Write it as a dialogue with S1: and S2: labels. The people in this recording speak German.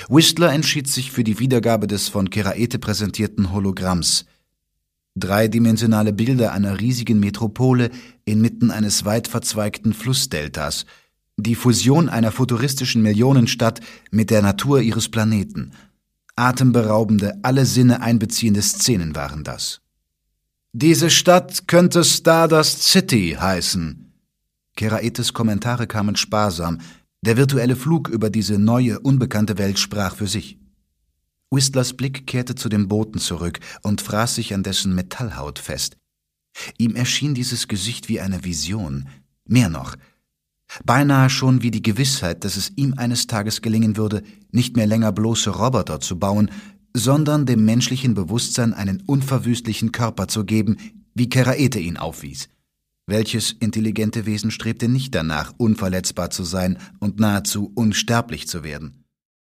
S1: Whistler entschied sich für die Wiedergabe des von Keraete präsentierten Hologramms. Dreidimensionale Bilder einer riesigen Metropole inmitten eines weit verzweigten Flussdeltas, die Fusion einer futuristischen Millionenstadt mit der Natur ihres Planeten. Atemberaubende, alle Sinne einbeziehende Szenen waren das. »Diese Stadt könnte Stardust City heißen.« Keraetes Kommentare kamen sparsam. Der virtuelle Flug über diese neue, unbekannte Welt sprach für sich. Whistlers Blick kehrte zu dem Boten zurück und fraß sich an dessen Metallhaut fest. Ihm erschien dieses Gesicht wie eine Vision. Mehr noch, beinahe schon wie die Gewissheit, dass es ihm eines Tages gelingen würde, nicht mehr länger bloße Roboter zu bauen, sondern dem menschlichen Bewusstsein einen unverwüstlichen Körper zu geben, wie Keraete ihn aufwies. Welches intelligente Wesen strebte nicht danach, unverletzbar zu sein und nahezu unsterblich zu werden?